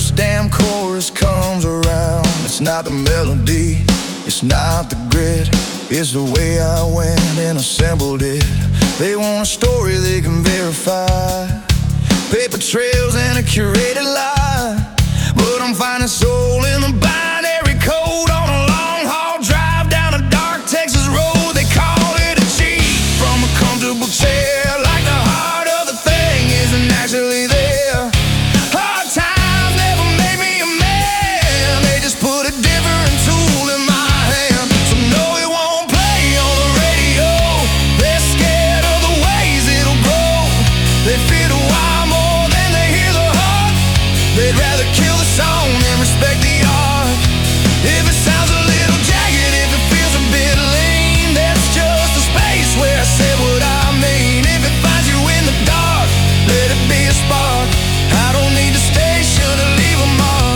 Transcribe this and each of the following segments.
first damn chorus comes around, it's not the melody, it's not the grit, it's the way I went and assembled it. They want a story they can verify, paper trails and a curated lie, but I'm finding soul in the binary code on a long haul drive down a dark Texas road. They call it a cheat from a comfortable chair, like the heart of the thing isn't actually there. Hard times never made me a man, they just put a different tool in my hand. So no, it won't play on the radio, they're scared of the ways it'll grow. They fear the wild more than they hear the heart, they'd rather kill the song than respect the art. If it sounds a little jagged, if it feels a bit lean, that's just a space where I said what I mean. If it finds you in the dark, let it be a spark. I don't need a station to leave a mark.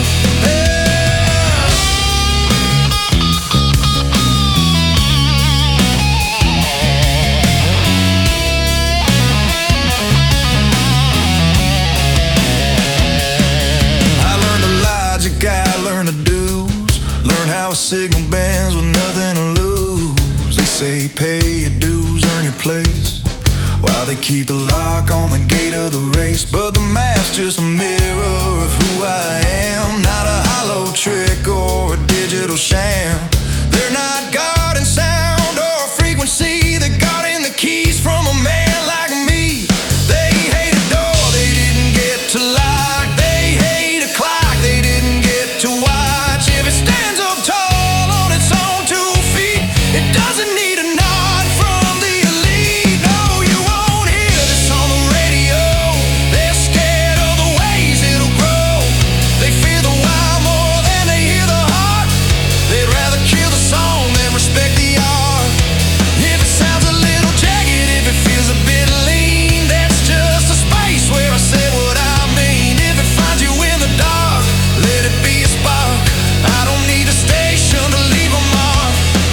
I learned the logic, I learned the do's, learn how a signal bends with nothing to lose. They say pay your dues, earn your place, while they keep the lock on the gate of the race. But the map's just a mirror of who I am, not a hollow trick or a digital sham. They're not guarding sound or a frequency, they're guarding the keys from a man like me. They hate a door they didn't get to lock, they hate a clock they didn't get to watch. If it stands up tall on its own 2 feet, it doesn't need a nod from the elite. No, you won't hear this on the radio, they're scared of the ways it'll grow. They fear the wild more than they hear the heart, they'd rather kill the song than respect the art. If it sounds a little jagged, if it feels a bit lean, that's just a space where I said what I mean. If it finds you in the dark, let it be a spark. I don't need a station to leave a mark.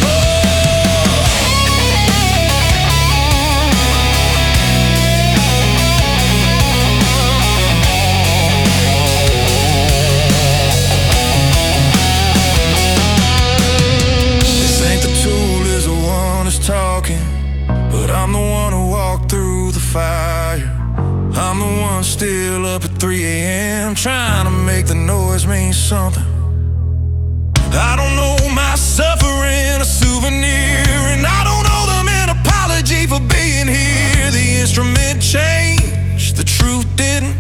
They think the tool is the one that's talking, but I'm the one who walked through the fire. I'm the one still up at 3 a.m. trying to make the noise mean something. I don't know my suffering a souvenir, and I don't owe them an apology for being here. The instrument changed, the truth didn't.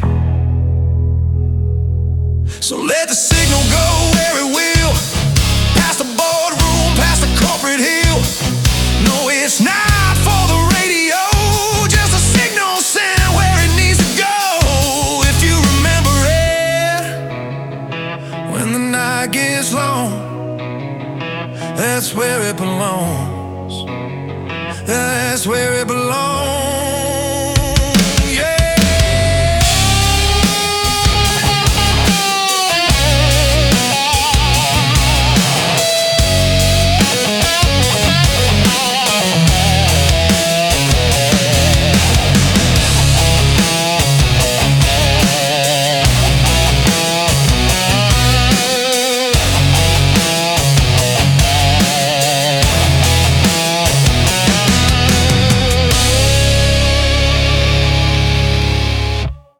So let the signal go where it will, past the boardroom, past the corporate hill. No, it's not for the radio, just a signal sent where it needs to go. If you remember it, when the night gets long, that's where it belongs. That's where it belongs.